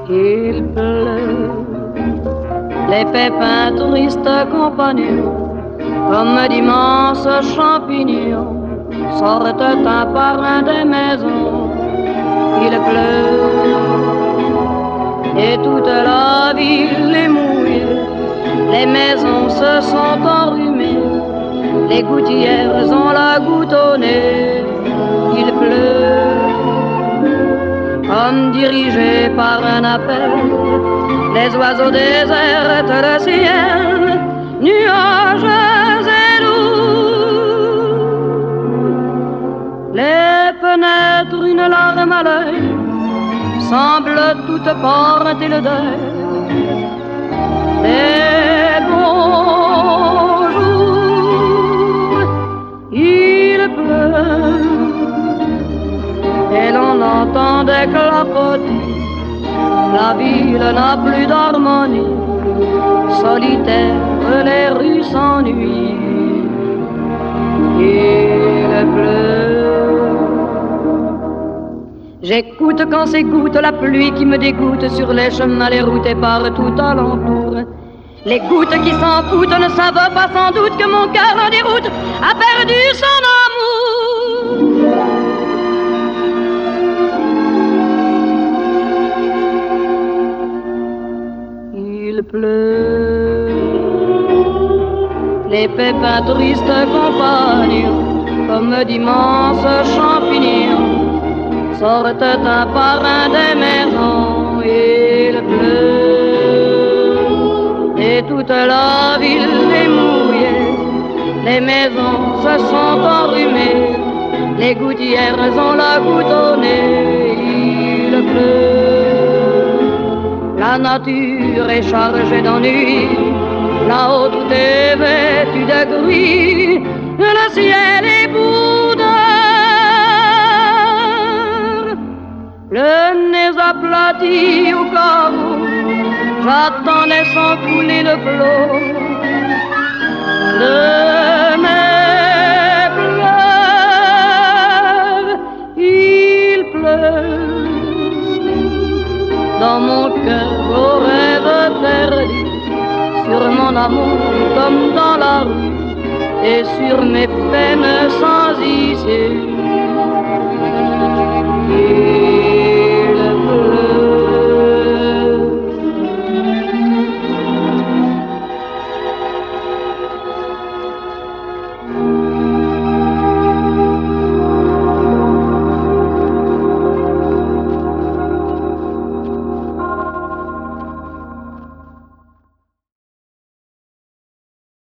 Il pleut, les pépins tristes compagnons, comme d'immenses champignons, sortent un par un des maisons. Il pleut, et toute la ville est mouillée, les maisons se sont enrhumées, les gouttières ont la goutte au nez. Il pleut, comme dirigé par un appel, les oiseaux désertent le ciel, nuages et lourds. Les fenêtres, une larme à l'œil, semblent toutes porter le deuil des bons jours. Il pleut et l'on entend des clapotis. La ville n'a plus d'harmonie, solitaire les rues s'ennuient. Il pleut. J'écoute quand s'égoutte la pluie qui me dégoûte sur les chemins, les routes et partout alentour. Les gouttes qui s'en foutent ne savent pas sans doute que mon cœur en déroute a perdu son amour. Il pleut, les pépins tristes compagnons, comme d'immenses champignons, sortent un par un des maisons. Il pleut, et toute la ville est mouillée, les maisons se sont enrhumées, les gouttières ont la goutte au nez. Il pleut, la nature est chargée d'ennui, là-haut tout est vêtu de gris, le ciel est boudeur, le nez aplati au carreau, j'attendais sans couler le flot de mes pleurs. Il pleut dans mon cœur au rêve perdu, sur mon amour comme dans la rue, et sur mes peines sans issue.